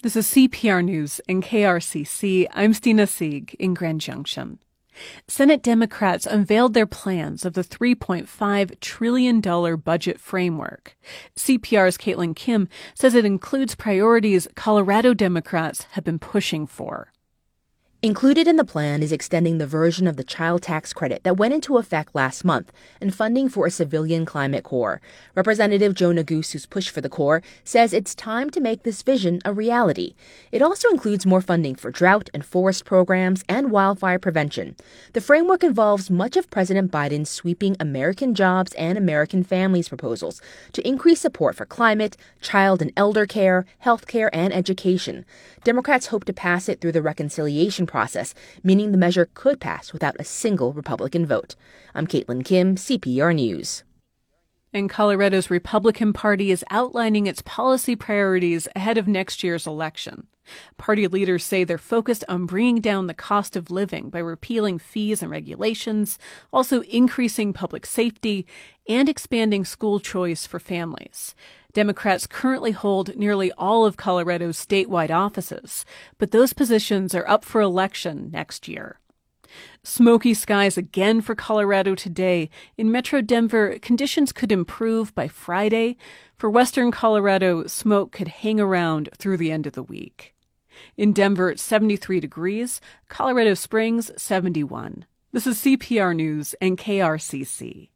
This is CPR News and KRCC. I'm Stina Sieg in Grand Junction. Senate Democrats unveiled their plans of the $3.5 trillion budget framework. CPR's Caitlin Kim says it includes priorities Colorado Democrats have been pushing for. Included in the plan is extending the version of the child tax credit that went into effect last month and funding for a civilian climate corps. Representative Joe Neguse, who's pushed for the corps, says it's time to make this vision a reality. It also includes more funding for drought and forest programs and wildfire prevention. The framework involves much of President Biden's sweeping American Jobs and American Families proposals to increase support for climate, child and elder care, health care, and education. Democrats hope to pass it through the reconciliation process, meaning the measure could pass without a single Republican vote. I'm Caitlin Kim, CPR News. And Colorado's Republican Party is outlining its policy priorities ahead of next year's election. Party leaders say they're focused on bringing down the cost of living by repealing fees and regulations, also increasing public safety, and expanding school choice for families. Democrats currently hold nearly all of Colorado's statewide offices, but those positions are up for election next year. Smoky skies again for Colorado today. In Metro Denver, conditions could improve by Friday. For western Colorado, smoke could hang around through the end of the week. In Denver, it's 73 degrees. Colorado Springs, 71. This is CPR News and KRCC.